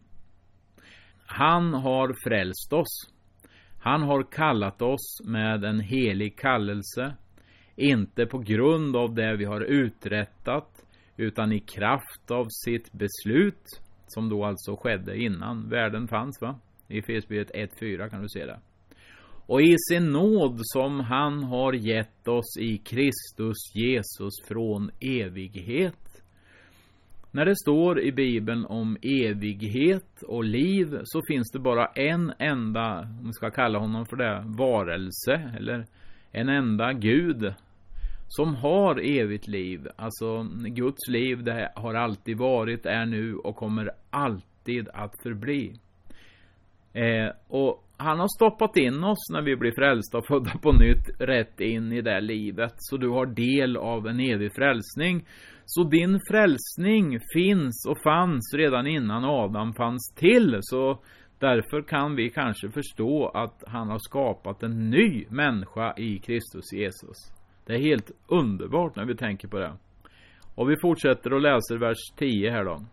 S1: Han har frälst oss. Han har kallat oss med en helig kallelse. Inte på grund av det vi har uträttat, utan i kraft av sitt beslut, som då alltså skedde innan världen fanns, va? I Efesierbrevet ett fyra kan du se det. Och i sin nåd som han har gett oss i Kristus Jesus från evighet. När det står i Bibeln om evighet och liv så finns det bara en enda, om vi ska kalla honom för det, varelse eller en enda Gud som har evigt liv. Alltså Guds liv, det har alltid varit, är nu och kommer alltid att förbli. Eh, och han har stoppat in oss när vi blir frälsta och födda på nytt rätt in i det livet. Så du har del av en evig frälsning. Så din frälsning finns och fanns redan innan Adam fanns till. Så därför kan vi kanske förstå att han har skapat en ny människa i Kristus Jesus. Det är helt underbart när vi tänker på det. Och vi fortsätter och läser vers tio här då.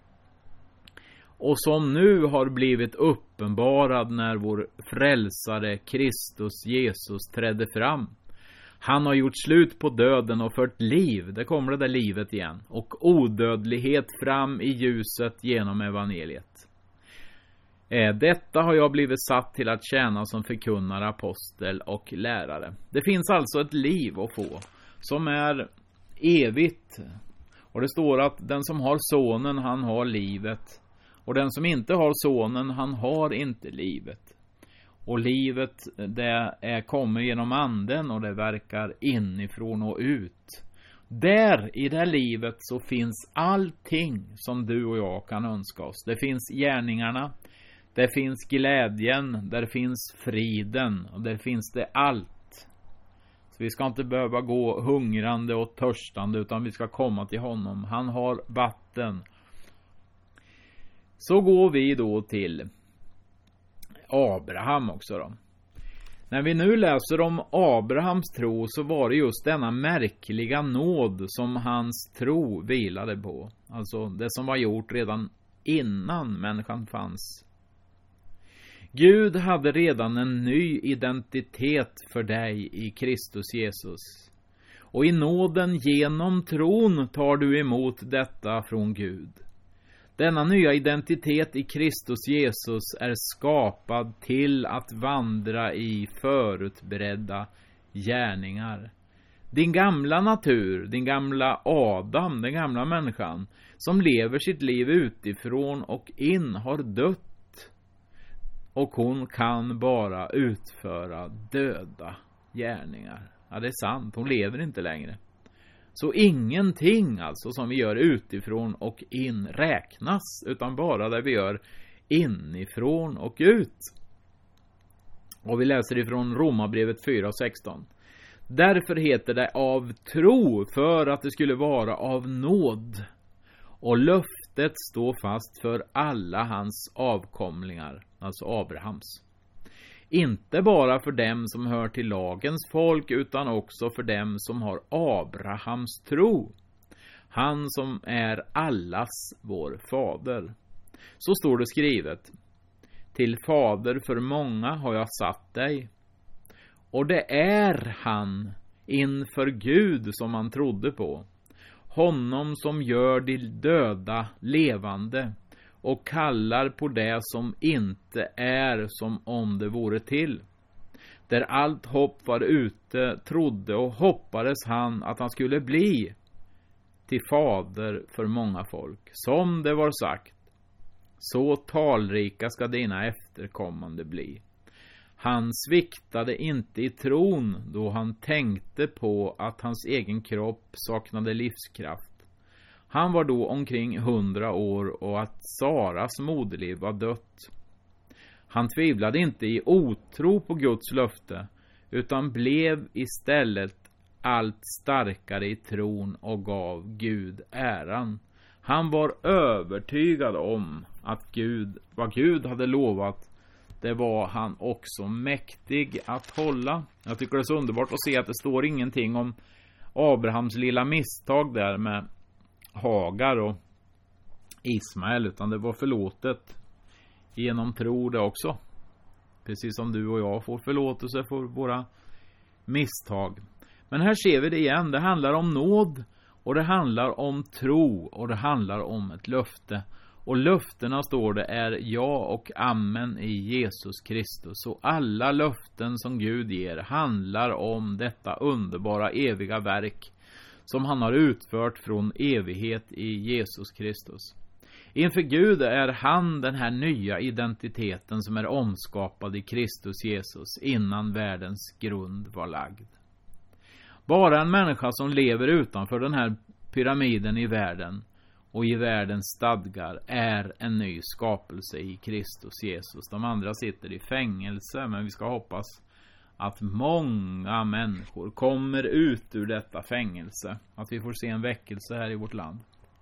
S1: Och som nu har blivit uppenbarad när vår frälsare Kristus Jesus trädde fram. Han har gjort slut på döden och fört liv, det kommer det där livet igen, och odödlighet fram i ljuset genom evangeliet. Eh, detta har jag blivit satt till att tjäna som förkunnare, apostel och lärare. Det finns alltså ett liv att få som är evigt. Och det står att den som har sonen, han har livet. Och den som inte har sonen, han har inte livet. Och livet, det är, kommer genom anden och det verkar inifrån och ut. Där i det livet så finns allting som du och jag kan önska oss. Det finns gärningarna, det finns glädjen, där finns friden och där finns det allt. Så vi ska inte behöva gå hungrande och törstande utan vi ska komma till honom. Han har vatten. Så går vi då till Abraham också då. När vi nu läser om Abrahams tro så var det just denna märkliga nåd som hans tro vilade på. Alltså det som var gjort redan innan människan fanns. Gud hade redan en ny identitet för dig i Kristus Jesus. Och i nåden genom tron tar du emot detta från Gud. Denna nya identitet i Kristus Jesus är skapad till att vandra i förutberedda gärningar. Din gamla natur, din gamla Adam, den gamla människan, som lever sitt liv utifrån och in har dött. Och hon kan bara utföra döda gärningar. Ja, det är sant, hon lever inte längre. Så ingenting alltså som vi gör utifrån och in räknas, utan bara det vi gör inifrån och ut. Och vi läser ifrån Romarbrevet fyra sexton. Därför heter det av tro, för att det skulle vara av nåd. Och löftet står fast för alla hans avkomlingar, alltså Abrahams. Inte bara för dem som hör till lagens folk utan också för dem som har Abrahams tro. Han som är allas vår fader. Så står det skrivet. Till fader för många har jag satt dig. Och det är han inför Gud som han trodde på. Honom som gör de döda levande och kallar på det som inte är som om det vore till. Där allt hopp var ute trodde och hoppades han att han skulle bli till fader för många folk. Som det var sagt, så talrika ska dina efterkommande bli. Han sviktade inte i tron då han tänkte på att hans egen kropp saknade livskraft. Han var då omkring hundra år och att Saras moderliv var dött. Han tvivlade inte i otro på Guds löfte, utan blev istället allt starkare i tron och gav Gud äran. Han var övertygad om att Gud, vad Gud hade lovat, det var han också mäktig att hålla. Jag tycker det är så underbart att se att det står ingenting om Abrahams lilla misstag där med Hagar och Ismael, utan det var förlåtet genom tro det också. Precis som du och jag får förlåtelse för våra misstag. Men här ser vi det igen. Det handlar om nåd och det handlar om tro och det handlar om ett löfte. Och löftena, står det, är ja och amen i Jesus Kristus. Och alla löften som Gud ger handlar om detta underbara eviga verk som han har utfört från evighet i Jesus Kristus. Inför Gud är han den här nya identiteten som är omskapad i Kristus Jesus innan världens grund var lagd. Bara en människa som lever utanför den här pyramiden i världen och i världens stadgar är en ny skapelse i Kristus Jesus. De andra sitter i fängelse, men vi ska hoppas att många människor kommer ut ur detta fängelse. Att vi får se en väckelse här i vårt land.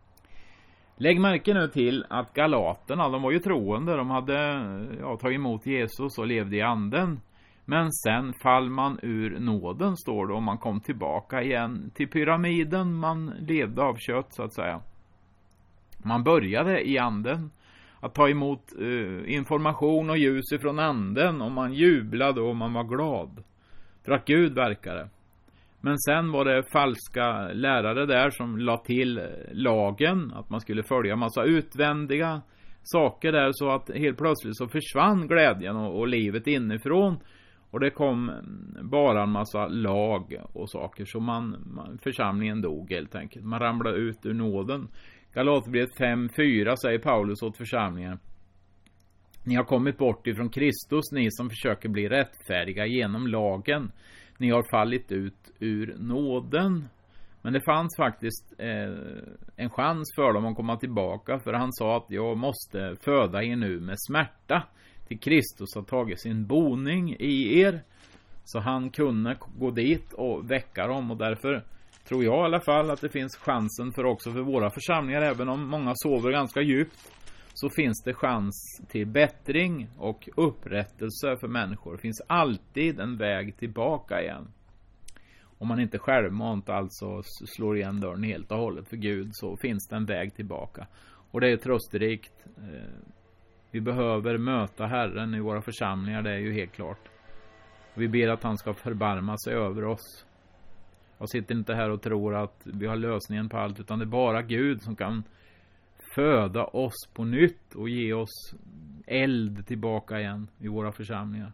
S1: Lägg märke nu till att galaterna, de var ju troende. De hade ja, tagit emot Jesus och levde i anden. Men sen fall man ur nåden, står det, och man kom tillbaka igen till pyramiden. Man levde av kött, så att säga. Man började i anden att ta emot uh, information och ljus ifrån anden, och man jublade och man var glad för att Gud verkade. Men sen var det falska lärare där som la till lagen, att man skulle följa massa utvändiga saker där, så att helt plötsligt så försvann glädjen och, och livet inifrån, och det kom bara en massa lag och saker, så man, man församlingen dog helt enkelt. Man ramlade ut ur nåden. Galaterbrevet fem fyra säger Paulus åt församlingen: ni har kommit bort ifrån Kristus, ni som försöker bli rättfärdiga genom lagen. Ni har fallit ut ur nåden. Men det fanns faktiskt eh, en chans för dem att komma tillbaka, för han sa att jag måste föda er nu med smärta, till Kristus har tagit sin boning i er. Så han kunde gå dit och väcka dem, och därför tror jag i alla fall att det finns chansen för också för våra församlingar. Även om många sover ganska djupt, så finns det chans till bättring och upprättelse för människor. Det finns alltid en väg tillbaka igen. Om man inte självmant alltså slår igen dörren helt och hållet för Gud, så finns det en väg tillbaka. Och det är trösterikt. Vi behöver möta Herren i våra församlingar, det är ju helt klart. Vi ber att han ska förbarma sig över oss. Jag sitter inte här och tror att vi har lösningen på allt, utan det är bara Gud som kan föda oss på nytt och ge oss eld tillbaka igen i våra församlingar.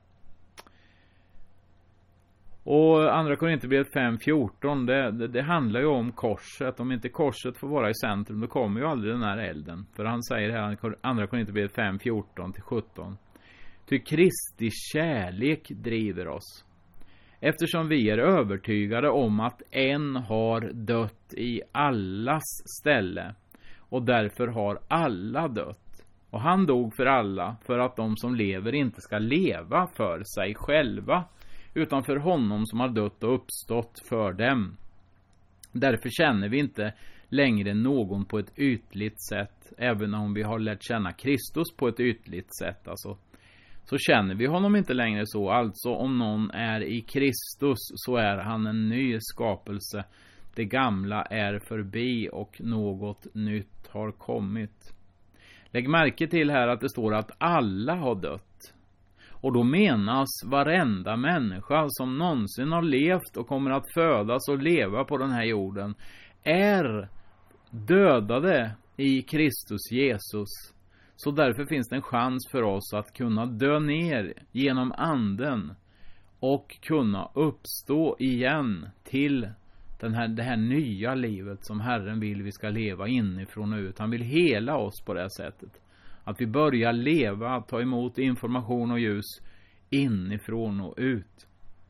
S1: Och andra Korinthierbrevet fem fjorton, det, det, det handlar ju om korset. Om inte korset får vara i centrum, då kommer ju aldrig den här elden. För han säger här, andra Korinthierbrevet fem fjorton till sjutton: ty Kristi kärlek driver oss, eftersom vi är övertygade om att en har dött i allas ställe, och därför har alla dött. Och han dog för alla, för att de som lever inte ska leva för sig själva, utan för honom som har dött och uppstått för dem. Därför känner vi inte längre någon på ett ytligt sätt, även om vi har lärt känna Kristus på ett ytligt sätt. Alltså, så känner vi honom inte längre så. Alltså om någon är i Kristus, så är han en ny skapelse. Det gamla är förbi och något nytt har kommit. Lägg märke till här att det står att alla har dött. Och då menas varenda människa som någonsin har levt och kommer att födas och leva på den här jorden är dödade i Kristus Jesus. Så därför finns det en chans för oss att kunna dö ner genom anden och kunna uppstå igen till den här, det här nya livet som Herren vill vi ska leva inifrån och ut. Han vill hela oss på det här sättet. Att vi börjar leva, ta emot information och ljus inifrån och ut.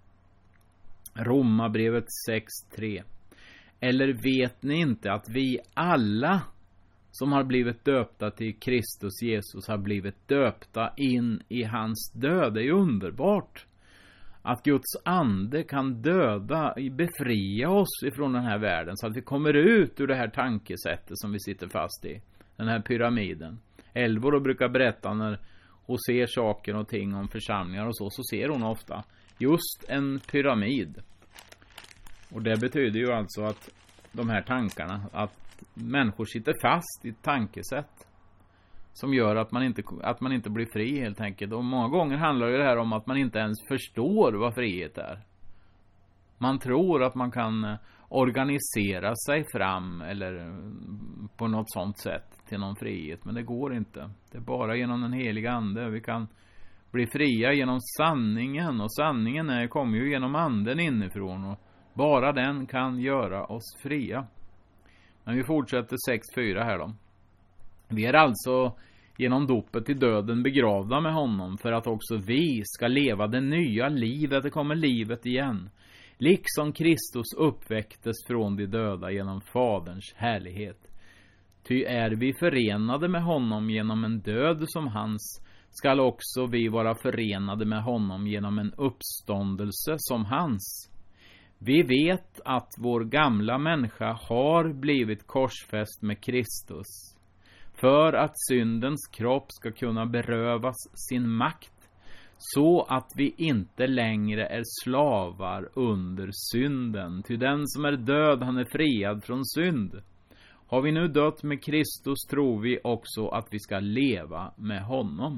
S1: Romarbrevet sex tre. Eller vet ni inte att vi alla som har blivit döpta till Kristus Jesus har blivit döpta in i hans död? Det är underbart att Guds ande kan döda, befria oss ifrån den här världen så att vi kommer ut ur det här tankesättet som vi sitter fast i. Den här pyramiden. Elvor brukar berätta när hon ser saker och ting om församlingar och så, så ser hon ofta just en pyramid. Och det betyder ju alltså att de här tankarna, att människor sitter fast i ett tankesätt som gör att man inte, att man inte blir fri helt enkelt. Och många gånger handlar det här om att man inte ens förstår vad frihet är. Man tror att man kan organisera sig fram eller på något sånt sätt till någon frihet, men det går inte. Det är bara genom den heliga ande vi kan bli fria, genom sanningen, och sanningen är, kommer ju genom anden inifrån och bara den kan göra oss fria. Men vi fortsätter sex fyra här då. Vi är alltså genom dopet till döden begravda med honom för att också vi ska leva det nya livet. Det kommer livet igen. Liksom Kristus uppväcktes från de döda genom Faderns härlighet. Ty är vi förenade med honom genom en död som hans, skall också vi vara förenade med honom genom en uppståndelse som hans. Vi vet att vår gamla människa har blivit korsfäst med Kristus för att syndens kropp ska kunna berövas sin makt, så att vi inte längre är slavar under synden. Ty den som är död, han är friad från synd. Har vi nu dött med Kristus, tror vi också att vi ska leva med honom.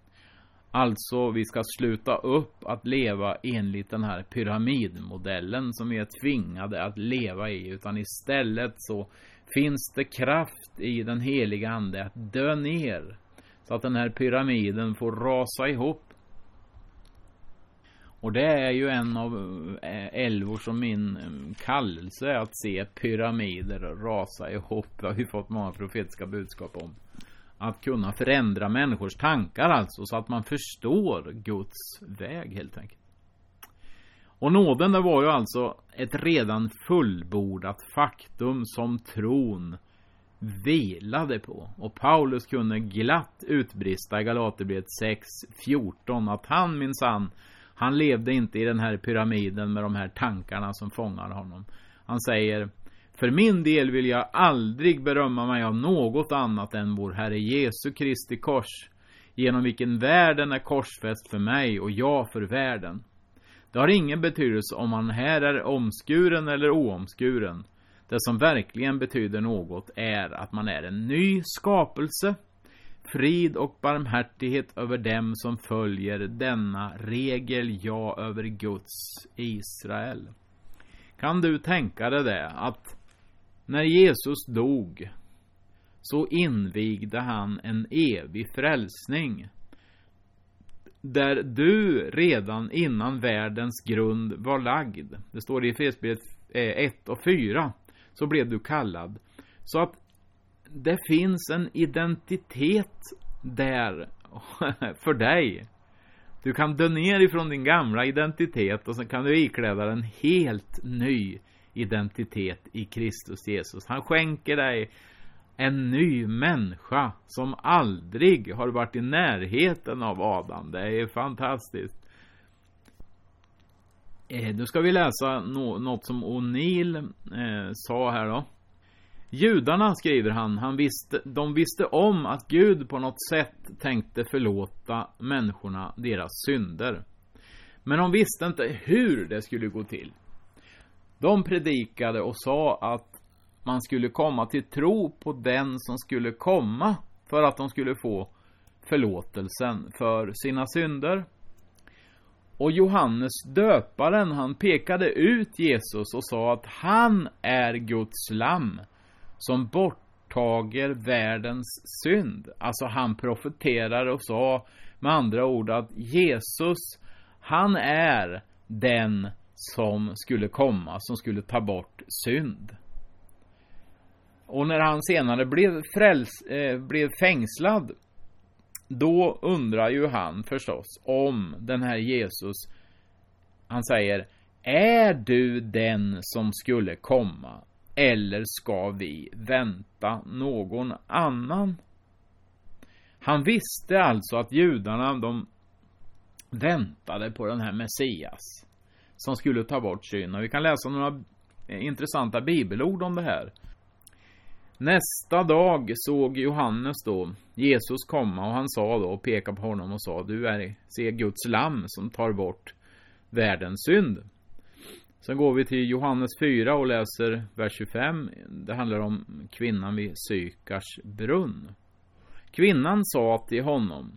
S1: Alltså vi ska sluta upp att leva enligt den här pyramidmodellen som vi är tvingade att leva i, utan istället så finns det kraft i den heliga ande att dö ner så att den här pyramiden får rasa ihop. Och det är ju en av älvor som min kallelse är, att se pyramider rasa ihop. Det har vi fått många profetiska budskap om. Att kunna förändra människors tankar alltså, så att man förstår Guds väg helt enkelt. Och nåden, det var ju alltså ett redan fullbordat faktum som tron vilade på. Och Paulus kunde glatt utbrista i Galaterbrevet sex fjorton att han minsann, han levde inte i den här pyramiden med de här tankarna som fångar honom. Han säger: för min del vill jag aldrig berömma mig av något annat än vår Herre Jesu Kristi kors, genom vilken världen är korsfäst för mig och jag för världen. Det har ingen betydelse om man här är omskuren eller oomskuren. Det som verkligen betyder något är att man är en ny skapelse. Frid och barmhärtighet över dem som följer denna regel, ja, över Guds Israel. Kan du tänka dig det, att när Jesus dog så invigde han en evig frälsning, där du redan innan världens grund var lagd. Det står i Efesierbrevet ett och fyra, så blev du kallad. Så att det finns en identitet där för dig. Du kan dö ner ifrån din gamla identitet och så kan du ikläda en helt ny identitet i Kristus Jesus. Han skänker dig en ny människa som aldrig har varit i närheten av Adam. Det är fantastiskt. Eh, nu ska vi läsa no- något som O'Neill eh, sa här då. Judarna, skriver han, han visste, de visste om att Gud på något sätt tänkte förlåta människorna deras synder. Men de visste inte hur det skulle gå till. De predikade och sa att man skulle komma till tro på den som skulle komma för att de skulle få förlåtelsen för sina synder. Och Johannes döparen, han pekade ut Jesus och sa att han är Guds lamm som borttager världens synd. Alltså han profeterar och sa med andra ord att Jesus, han är den som skulle komma, som skulle ta bort synd. Och när han senare blev, fräls, eh, blev fängslad, då undrar ju han förstås om den här Jesus. Han säger, är du den som skulle komma, eller ska vi vänta någon annan? Han visste alltså att judarna, de väntade på den här Messias som skulle ta bort synd. Och vi kan läsa några intressanta bibelord om det här. Nästa dag såg Johannes då Jesus komma, och han sa då, och pekade på honom och sa, du är se Guds lamm som tar bort världens synd. Sen går vi till Johannes fyra och läser vers tjugofem. Det handlar om kvinnan vid Sykars brunn. Kvinnan sa till honom,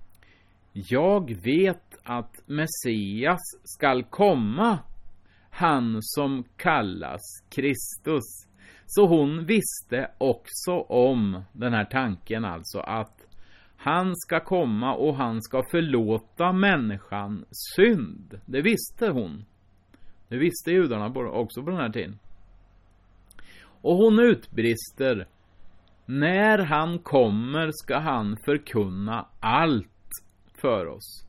S1: jag vet att Messias skall komma, han som kallas Kristus. Så hon visste också om den här tanken, alltså att han ska komma och han ska förlåta människan synd. Det visste hon. Det visste judarna också på den här tiden. Och hon utbrister, när han kommer ska han förkunna allt för oss.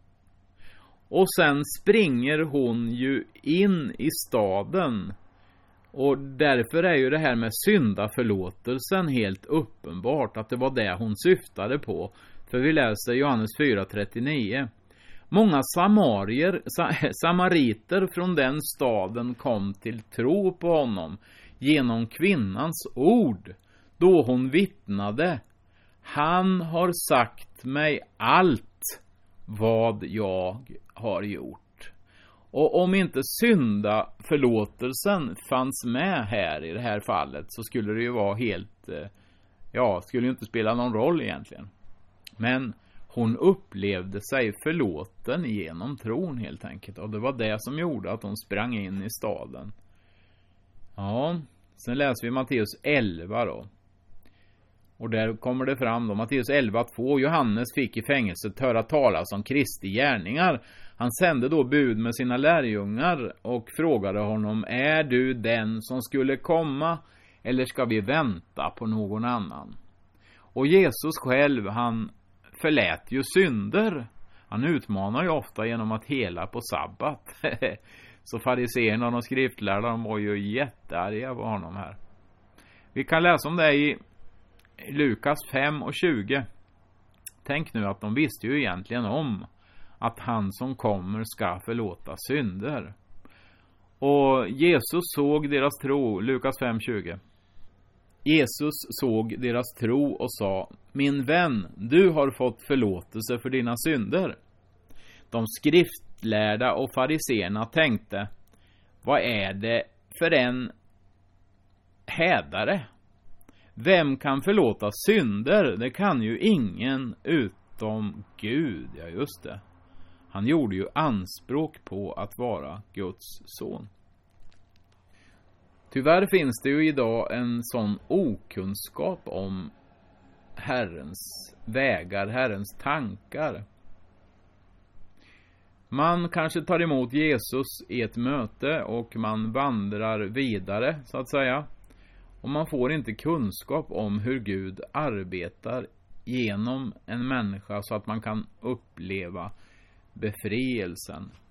S1: Och sen springer hon ju in i staden. Och därför är ju det här med syndaförlåtelsen helt uppenbart att det var det hon syftade på. För vi läser Johannes fyra trettionio. Många samarier, samariter från den staden kom till tro på honom genom kvinnans ord, då hon vittnade, han har sagt mig allt vad jag har gjort. Och om inte syndaförlåtelsen fanns med här i det här fallet, så skulle det ju vara helt, ja, skulle ju inte spela någon roll egentligen. Men hon upplevde sig förlåten genom tron helt enkelt. Och det var det som gjorde att hon sprang in i staden. Ja, sen läser vi Matteus elva då. Och där kommer det fram då, Matteus elva två. Johannes fick i fängelset höra talas om Kristi gärningar. Han sände då bud med sina lärjungar och frågade honom, är du den som skulle komma, eller ska vi vänta på någon annan? Och Jesus själv, han förlät ju synder. Han utmanar ju ofta genom att hela på sabbat. Så fariseerna och de skriftlärda, de var ju jättearga på honom här. Vi kan läsa om det i Lukas fem och tjugo. Tänk nu att de visste ju egentligen om att han som kommer ska förlåta synder. Och Jesus såg deras tro, Lukas fem tjugo. Jesus såg deras tro och sa, min vän, du har fått förlåtelse för dina synder. De skriftlärda och fariseerna tänkte, vad är det för en hädare? Vem kan förlåta synder? Det kan ju ingen utom Gud. Ja, just det. Han gjorde ju anspråk på att vara Guds son. Tyvärr finns det ju idag en sån okunskap om Herrens vägar, Herrens tankar. Man kanske tar emot Jesus i ett möte och man vandrar vidare, så att säga. Och man får inte kunskap om hur Gud arbetar genom en människa så att man kan uppleva befrielsen.